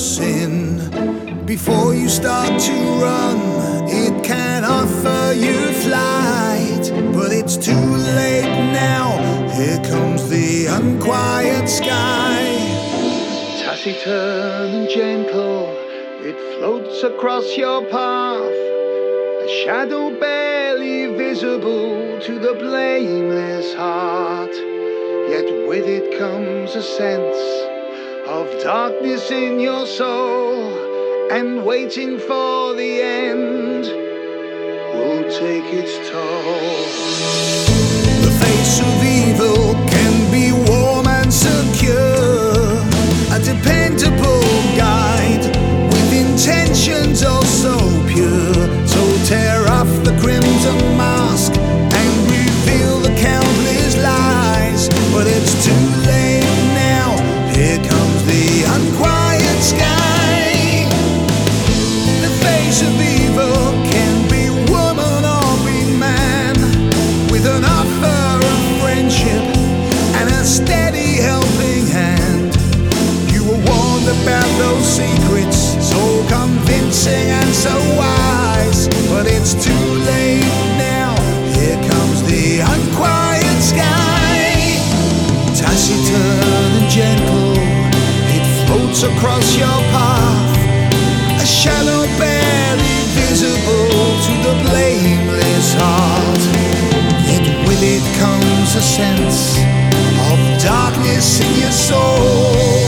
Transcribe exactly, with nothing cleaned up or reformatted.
sin. Before you start to run, it can offer you flight, but it's too late now. Here comes the unquiet sky. Taciturn and gentle, it floats across your path, a shadow barely visible to the blameless heart. Yet with it comes a sense of darkness in your soul, and waiting for the end will take its toll. The face of evil can be warm and secure, a dependable guide with intentions oh so pure. So tear off the crimson mask and reveal the countless lies, but it's too late now. Here comes the unquiet sky. The face of evil can be woman or be man, with an offer of friendship and a steady helping hand. You were warned about those secrets, so convincing and so wise, but it's too late now. Here comes the unquiet sky. Taciturn and gentle, it floats across your path, a shadow barely visible to the blameless heart. Yet with it comes a sense of darkness in your soul.